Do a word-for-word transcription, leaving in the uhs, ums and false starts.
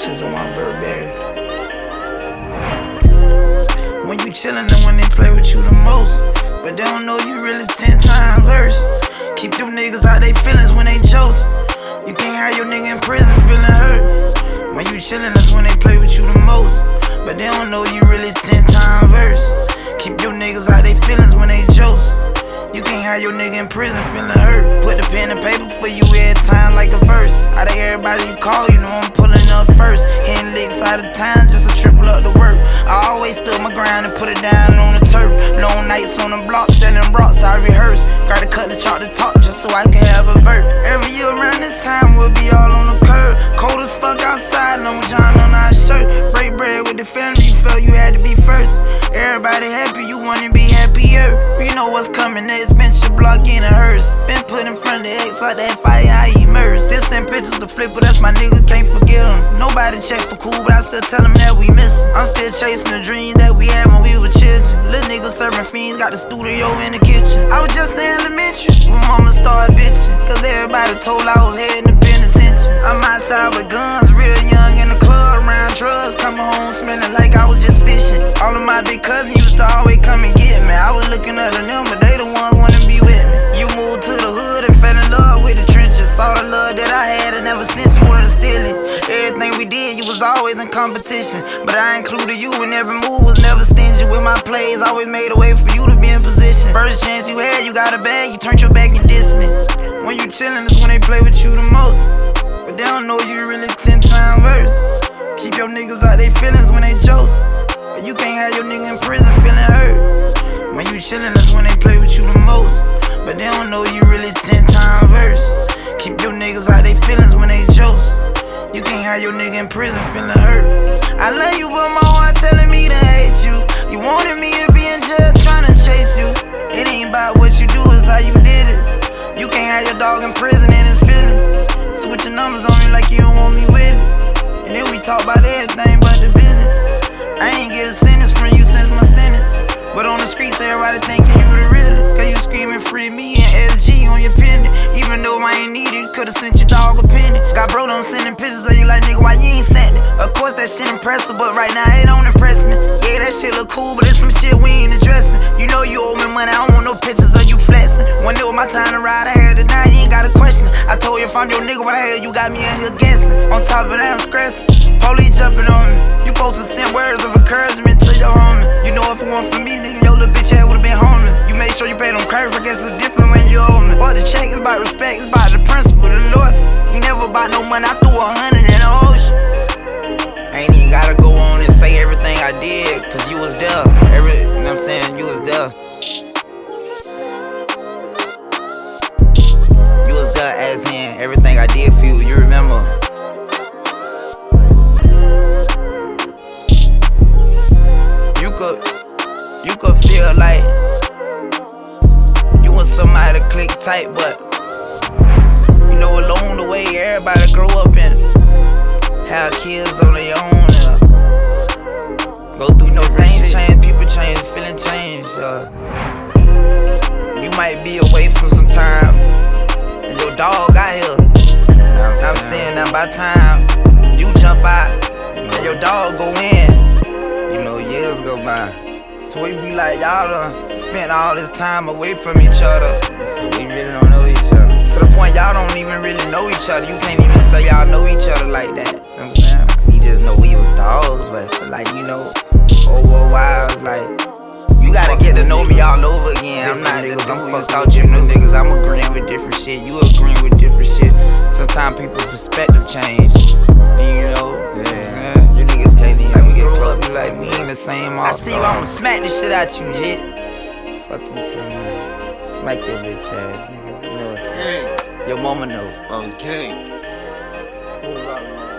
instructions on my Burberry. When you chillin' and when they play with you the most, but they don't know you really ten times worse. Keep them niggas out they feelings when they jokes. You can't have your nigga in prison feeling hurt. When you chillin', that's when they play with you the most, but they don't know you really ten times worse. Keep your niggas out they feelings when they jokes. You can't have your nigga in prison feeling hurt. Put the pen and paper for you every time like a verse. Out of everybody you call, you know I'm pulling up first. Hitting licks out of town just to triple up the work. I always stood my ground and put it down on the turf. Long nights on the block, selling rocks, I rehearse. Gotta cut the chalk to talk just so I can have a verse. Every year around this time we'll be all on the curb. Cold as fuck outside, no John on our shirt. Break bread with the family, you felt you had to be first. Everybody happy, you wanna be happier. You know what's coming next, bench your block in a hearse. Been put in front of the X like that fire I immerse. Still send pictures to flip, but that's my nigga, can't forget him. Nobody check for cool, but I still tell him that we miss him. I'm still chasing the dreams that we had when we were children. Little nigga serving fiends, got the studio in the kitchen. I was just in elementary when mama started bitching, cause everybody told I was heading to penitentiary. I'm outside with guns, real young in the club, around drugs, coming home smelling like I was just fishing. All of my big cousins used to always come and get me. I was looking up to them, but they the ones wanna be with me. You moved to the hood and fell in love with the trenches. Saw the love that I had and ever since you wanted to steal it. Everything we did, you was always in competition, but I included you in every move, was never stingy with my plays. Always made a way for you to be in position. First chance you had, you got a bag, you turned your back and dissed me. When you chillin', that's when they play with you the most, but they don't know you really ten times worse. Keep your niggas out they feelings when they jokes. You can't have your nigga in prison feeling hurt. When you chillin', that's when they play with you the most, but they don't know you really ten times worse. Keep your niggas out they feelings when they jokes. You can't have your nigga in prison feeling hurt. I love you, but my heart telling me to hate you. You wanted me to be in jail trying to chase you. It ain't about what you do, it's how you did it. You can't have your dog in prison and his feelings. Switching numbers on me like you don't want me with it. And then we talk about everything but the business. I ain't get a sentence from you since my sentence, but on the streets everybody thinking you the realest, cause you screaming free me and S G on your pendant. Even though I ain't need it, could've sent your dog a pendant. Got bro done sending pictures of you like, nigga, why you ain't sent it? Of course that shit impressive, but right now it don't impress me. Yeah, that shit look cool, but it's some shit we ain't addressing. You know you owe me money, I don't want no pictures of you flexing. When it was my time to ride, I had it now, you ain't gotta question it. I told you if I'm your nigga, why the hell you got me in here guessing? On top of that I'm stressing, police jumping on me. You supposed to send words of encouragement to your homie. You know if it weren't for me, nigga, your little bitch ass would've been homie. You made sure you paid them credits, I guess it's different when you owe me. But the check is about respect, it's about the principle, the loyalty. You never bought no money, I threw a hundred in the ocean. I ain't even gotta go on and say everything I did, cause you was there. Every, you know what I'm saying, you was there. You was there as in everything I did for you, you remember. You could, you could feel like you want somebody to click tight, but you know along the way everybody grow up and have kids on their own and go through no things change, people change, feeling change. Uh, you might be away from some time and your dog got here. I'm saying that by time you jump out and your dog go in, you know, years go by. So we be like, y'all done spent all this time away from each other, so we really don't know each other. To the point y'all don't even really know each other. You can't even say y'all know each other like that. You know what I'm saying? We just know we was dogs, but like, you know, over a while, it's like, you gotta get to know me all over again. I'm not niggas, I'm fucked out you new niggas. I'm agreeing with different shit, you agreeing with different shit. Sometimes people's perspective change, and you know, yeah. You niggas can't even get close. You like, we ain't the same all I see you, I'ma smack this shit out you, jit. Fuck you too, man. Smack your bitch ass, nigga. You know what I'm saying? Your mama know. I'm king.